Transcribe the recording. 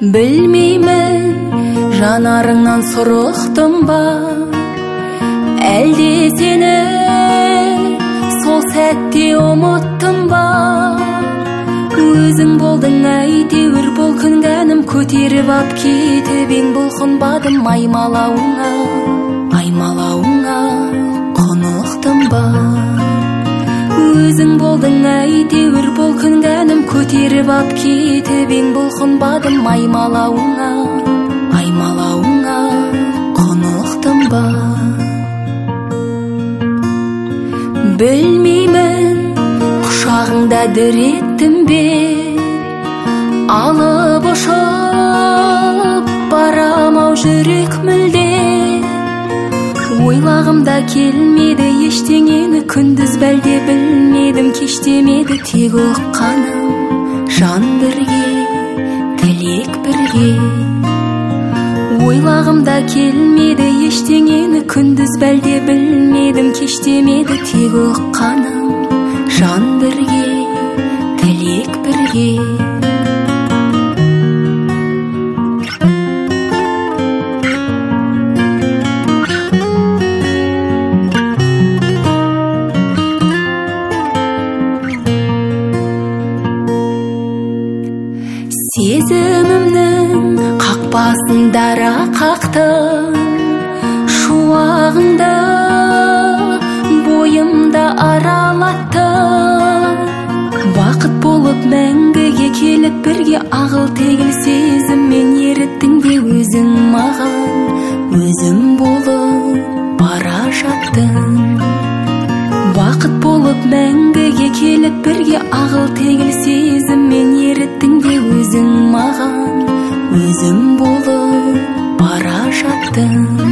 Білмеймін, жанарыңнан сұрықтым ба, әлде сені сол сәтте ұмыттым ба? Өзің болдың әйтеуір бұл күнгәнім, көтеріп ап кетіп ең бұлқынбадым. Аймалауыңа құнықтым ба? Өзің болдың әйтеуір бұл күнгәнім, көтеріп ап кетіп ең бұлқынбадым. Аймалауыңа құнықтым ба? Білмеймін, құшағыңда дір еттім бе, алып ұшып барамау жүрек мүлде. Ойлағымда келмеді ештеңені, күндіз бәлде білмедім, кештемеді тек ұққаным. Жан бірге, тілек бірге. Ойлағымда келмеді ештеңені, күндіз бәлде білмедім, кештемеді тек ұққаным. Жан бірге, тілек бірге. Сезімімнің қақпасын дара қақтың, шуағыңда бойымда аралаттың. Бақыт болып мәңгіге келіп бірге, ағыл тегіл сезіммен еріттің бе өзің маған, өзім болып бара жаттың. Бақыт болып мәңгіге келіп бірге, ағыл тегіл сезіммен еріттің бе өзің маған, өзім болып бара жаттың.